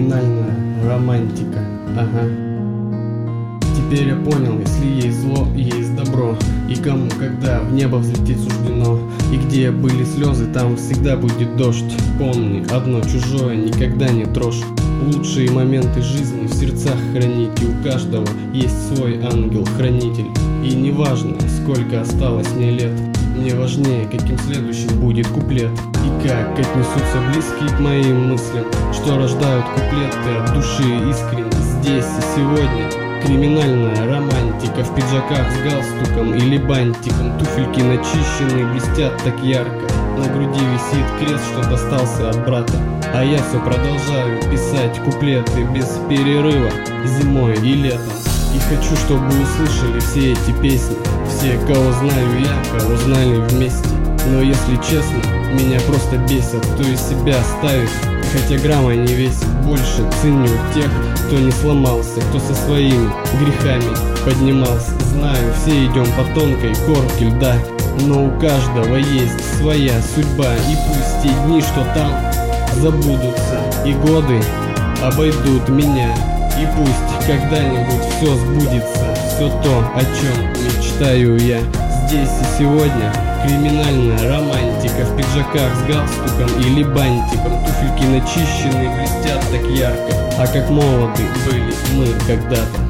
Криминальная романтика, ага. Теперь я понял, если есть зло, есть добро. И кому, когда в небо взлететь суждено. И где были слезы, там всегда будет дождь. Помни, одно чужое никогда не трожь. Лучшие моменты жизни в сердцах храните. У каждого есть свой ангел-хранитель. И неважно, сколько осталось мне лет, мне важнее, каким следующим будет куплет. И как отнесутся близкие к моим мыслям, что рождают куплеты от души искренне. Здесь и сегодня криминальная романтика. В пиджаках с галстуком или бантиком. Туфельки начищенные, блестят так ярко. На груди висит крест, что достался от брата. А я все продолжаю писать куплеты без перерыва, зимой и летом. И хочу, чтобы услышали все эти песни, все, кого знаю я, кого знали вместе. Но если честно, меня просто бесят, кто из себя ставит, хотя грамма не весит. Больше ценю тех, кто не сломался, кто со своими грехами поднимался. Знаю, все идем по тонкой корке льда, но у каждого есть своя судьба. И пусть те дни, что там, забудутся, и годы обойдут меня. И пусть когда-нибудь все сбудется, все то, о чем мечтаю я. Здесь и сегодня криминальная романтика. В пиджаках с галстуком или бантиком. Туфельки начищенные, блестят так ярко. А как молоды были мы когда-то.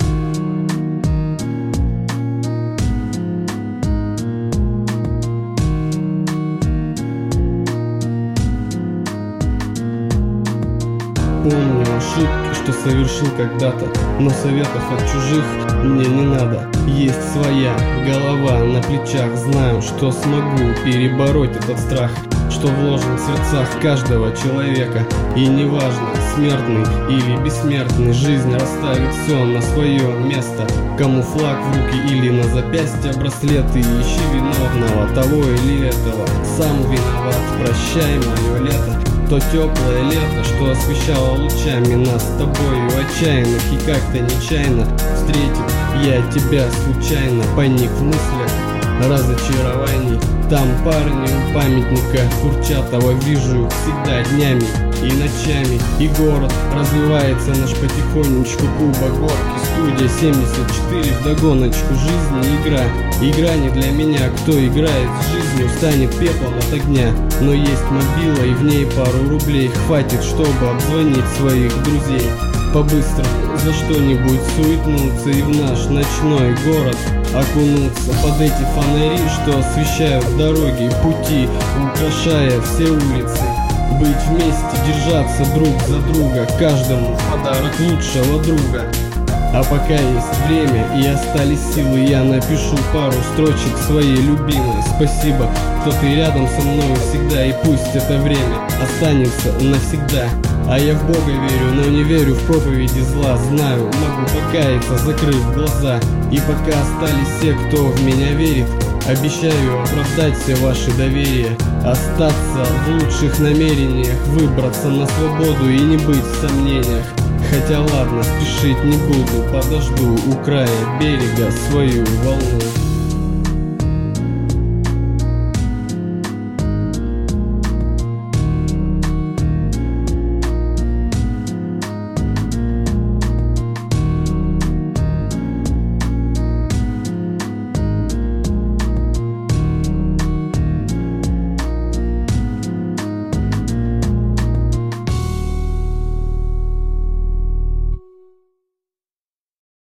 Помню ошибки, что совершил когда-то, но советов от чужих мне не надо. Есть своя голова на плечах, знаю, что смогу перебороть этот страх, что вложен в сердцах каждого человека. И неважно, смертный или бессмертный, жизнь расставит все на свое место. Кому флаг в руки или на запястье браслеты, ищи виновного, того или этого. Сам виноват, прощай мое лето. То теплое лето, что освещало лучами нас с тобою отчаянных. И как-то нечаянно встретил я тебя случайно. Паник в мыслях, разочарований. Там парни у памятника Курчатова, вижу их всегда днями и ночами. И город развивается наш потихонечку. Куба, горки, студия 74 вдогоночку. Жизнь и игра, игра не для меня. Кто играет с жизнью, станет пеплом от огня. Но есть мобила и в ней пару рублей хватит, чтобы обзвонить своих друзей. По-быстрому за что-нибудь суетнуться и в наш ночной город окунуться под эти фонари, что освещают дороги и пути, украшая все улицы. Быть вместе, держаться друг за друга, каждому подарок лучшего друга. А пока есть время и остались силы, я напишу пару строчек своей любимой. Спасибо, что ты рядом со мной всегда, и пусть это время останется навсегда. А я в Бога верю, но не верю в проповеди зла. Знаю, могу покаяться, закрыв глаза. И пока остались все, кто в меня верит, обещаю оправдать все ваши доверия. Остаться в лучших намерениях, выбраться на свободу и не быть в сомнениях. Хотя ладно, спешить не буду, подожду у края берега свою волну.